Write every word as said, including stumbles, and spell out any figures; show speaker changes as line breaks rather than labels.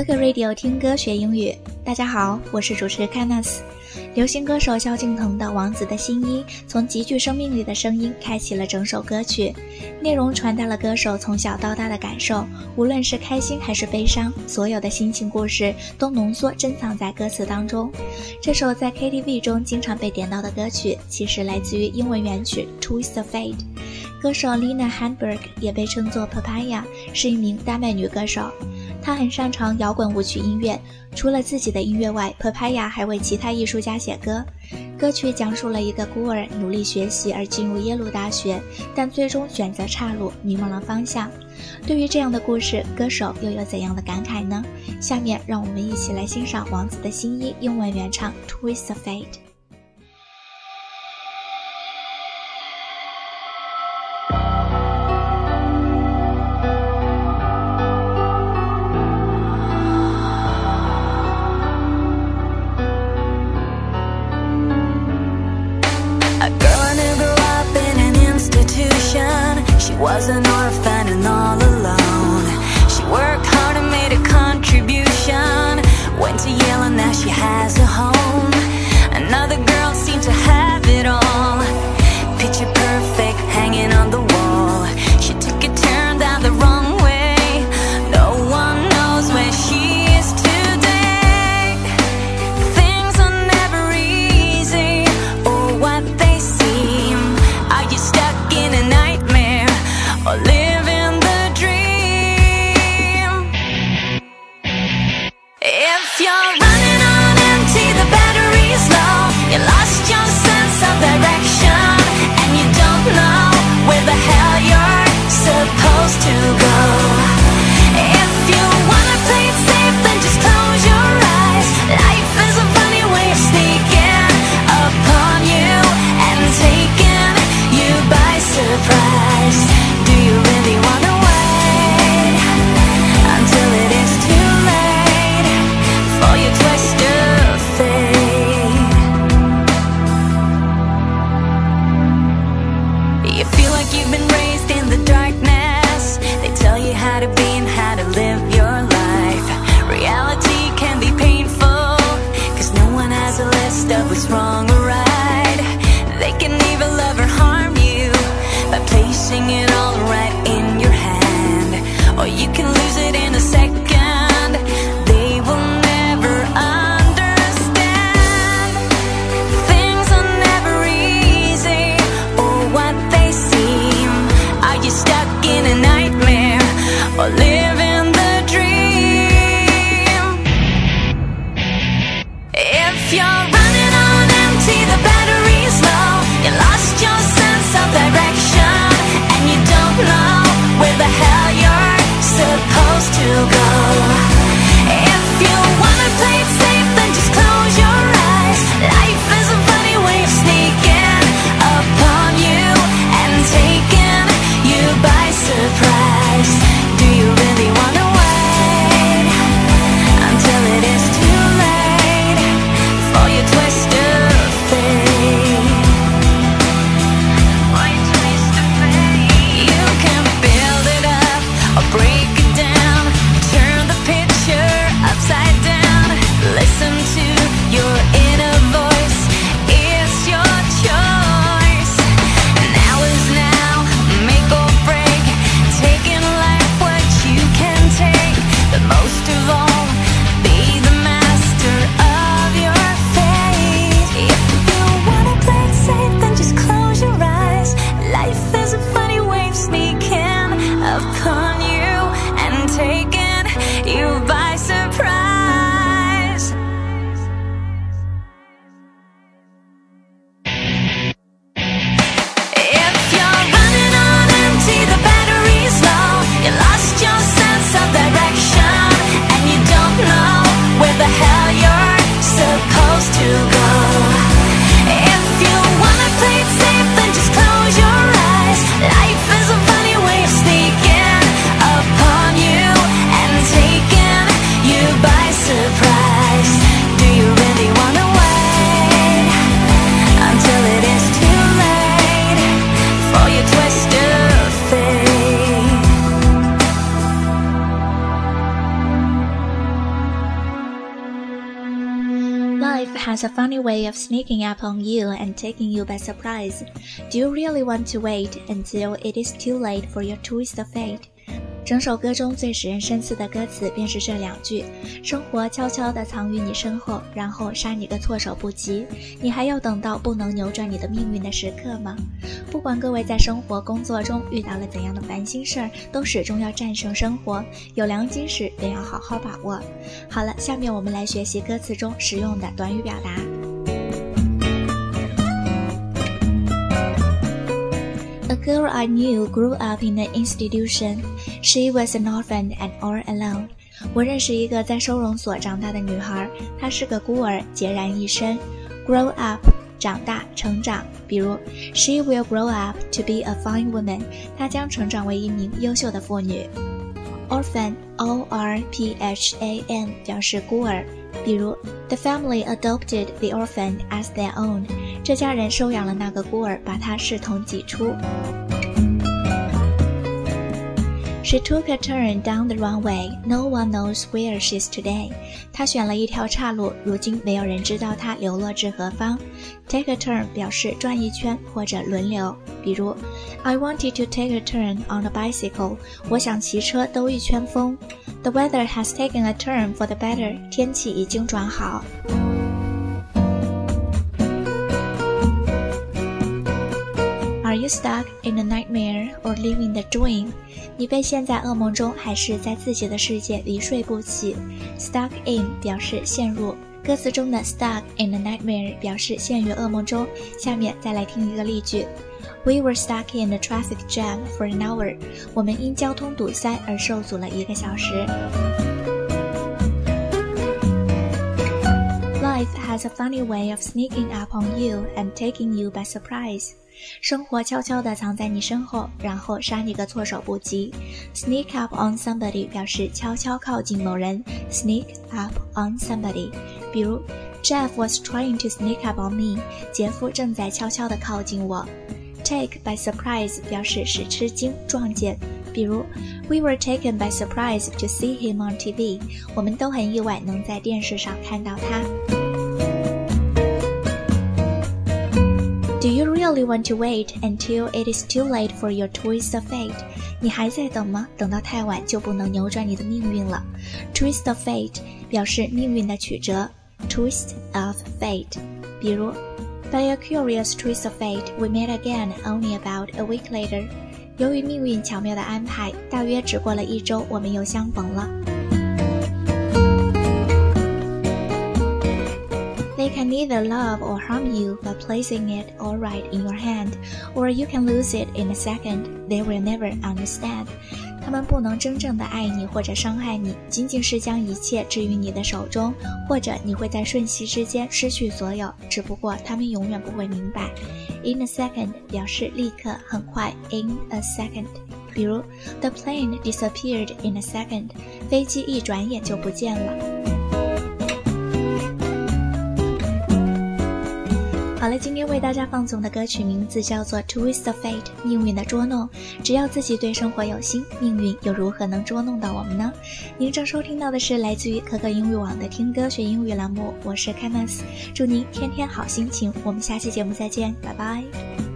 哥哥 Radio 听歌学英语，大家好，我是主持 Kenneth。 流行歌手萧敬腾的《王子的新衣》从极具生命力的声音开启了整首歌曲，内容传达了歌手从小到大的感受，无论是开心还是悲伤，所有的心情故事都浓缩珍藏在歌词当中。这首在 K T V 中经常被点到的歌曲，其实来自于英文原曲 Twist of Fate。 歌手 Lina Handberg 也被称作 Papaya， 是一名丹麦女歌手，她很擅长摇滚舞曲音乐，除了自己的音乐外， Papaya 还为其他艺术家写歌。歌曲讲述了一个孤儿努力学习而进入耶鲁大学，但最终选择岔路，迷茫了方向。对于这样的故事，歌手又有怎样的感慨呢？下面让我们一起来欣赏王子的新衣英文原唱 Twist of
Fate。She was an orphan and all alone. She worked hard and made a contribution. Went to Yale and now she has a home. Another girl seemed to have it all. Picture perfect, hanging on the wall. She took a turn down the wrong way. No one knows where she is today. Things are never easy, or what they seem. Are you stuck in a nightmare, or living the dream? If you're running on empty, the battery's low. You lost your sense of direction, and you don't know where the hell you're supposed to go. If you wanna play it safe, then just close your eyes. Life is a funny way of sneaking upon you and taking you by surprise. Do you really wanna wait until it is too late for your twist of fate? You feel like you've been raised in the darkness. They tell you how to be and how to live your life. Reality can be painful, cause no one has a list of what's wrong or right. They can either love or harm you by placing it all right in your hand, or you can lose it in a second. They will never understand. Things are never easy, or what they seem.
has a funny way of sneaking up on you and taking you by surprise. Do you really want to wait until it is too late for your twist of fate?整首歌中最使人深思的歌词便是这两句，生活悄悄地藏于你身后，然后杀你个措手不及。你还要等到不能扭转你的命运的时刻吗？不管各位在生活工作中遇到了怎样的烦心事儿，都始终要战胜生活，有良机时便要好好把握。好了，下面我们来学习歌词中实用的短语表达。A girl I knew grew up in an institution. She was an orphan and all alone. 我认识一个在收容所长大的女孩，她是个孤儿，孑然一身。Grow up, 长大、成长。比如 She will grow up to be a fine woman. 她将成长为一名优秀的妇女。Orphan, O R P H A N 表示孤儿。比如 The family adopted the orphan as their own. 这家人收养了那个孤儿，把他视同己出。She took a turn down the runway. No one knows where she is today. 她选了一条岔路，如今没有人知道她流落至何方。Take a turn 表示转一圈或者轮流。比如 I wanted to take a turn on a bicycle. 我想骑车兜一圈风。The weather has taken a turn for the better. 天气已经转好。Are you stuck in a nightmare or living the dream? 你被陷在噩梦中，还是在自己的世界里睡不起？ Stuck in 表示陷入，歌词中的 stuck in a nightmare 表示陷于噩梦中。下面再来听一个例句。We were stuck in a traffic jam for an hour. 我们因交通堵塞而受阻了一个小时。Life has a funny way of sneaking up on you and taking you by surprise. 生活悄悄地藏在你身后，然后杀你个措手不及。Sneak up on somebody 表示悄悄靠近某人。Sneak up on somebody。比如 Jeff was trying to sneak up on me. 杰夫正在悄悄地靠近我。Take by surprise 表示使吃惊、撞见。比如 We were taken by surprise to see him on T V. 我们都很意外能在电视上看到他。Do you really want to wait until it is too late for your twist of fate? 你还在等吗？等到太晚就不能扭转你的命运了。Twist of fate 表示命运的曲折。Twist of fate。比如 By a curious twist of fate, we met again only about a week later. 由于命运巧妙的安排，大约只过了一周，我们又相逢了。They can neither love or harm you by placing it all right in your hand, or you can lose it in a second. They will never understand. 他们不能真正的爱你或者伤害你，仅仅是将一切置于你的手中，或者你会在瞬息之间失去所有，只不过他们永远不会明白。In a second 表示立刻、很快。In a second。比如 The plane disappeared in a second. 飞机一转眼就不见了。好了，今天为大家放送的歌曲名字叫做 Twist of Fate， 命运的捉弄。只要自己对生活有心，命运又如何能捉弄到我们呢？您正收听到的是来自于可可英语网的听歌学英语栏目，我是 Candice， 祝您天天好心情，我们下期节目再见，拜拜。